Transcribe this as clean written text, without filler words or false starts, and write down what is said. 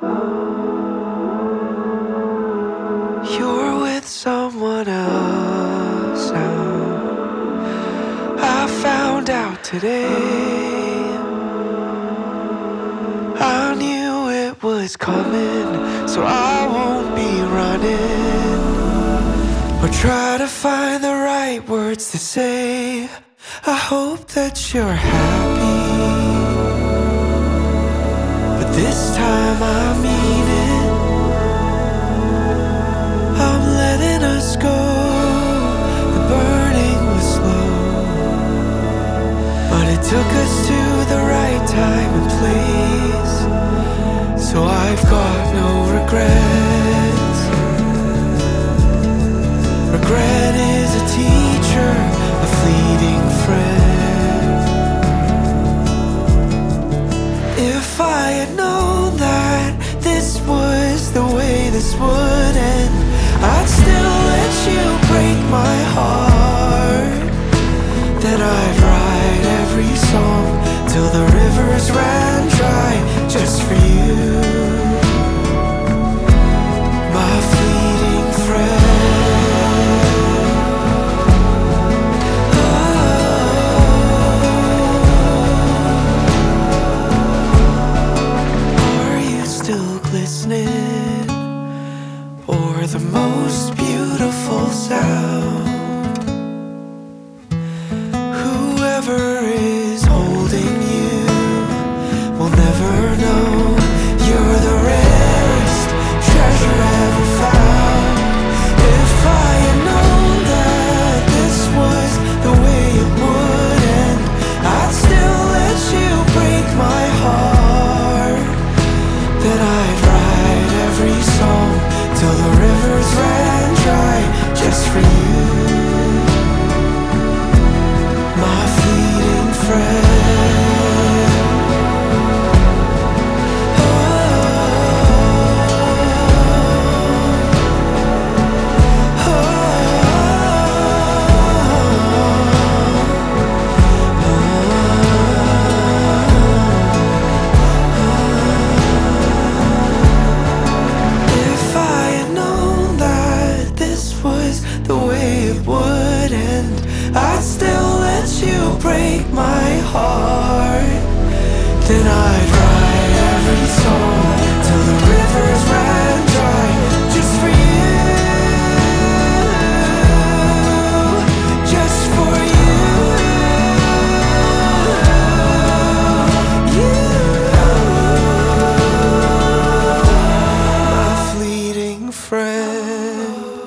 You're with someone else now. I found out today. I knew it was coming, so I won't be running or try to find the right words to say. I hope that you're happy, but this time I mean it. I'm letting us go. The burning was slow, but it took us to the right time and place. So I've got no regrets. Regret is a teacher, a fleeting friend. If I had known that this was the way this would end, I'd still let you break my heart. Then I'd write every song till the rivers ran dry, just for you, my fleeting friend. Are you still glistening, or the most beautiful sound? Whoever is holding you will never know you're the rarest treasure ever found. If I had known that this was the way it would end, I'd still let you break my heart. Then I'd write every song till the rivers ran dry, just for you, my fleeting friend. If I had known that this was the way it would end, I'd still let you break my heart. Then I'd write every song till the rivers ran dry, just for you, just for you, my fleeting friend.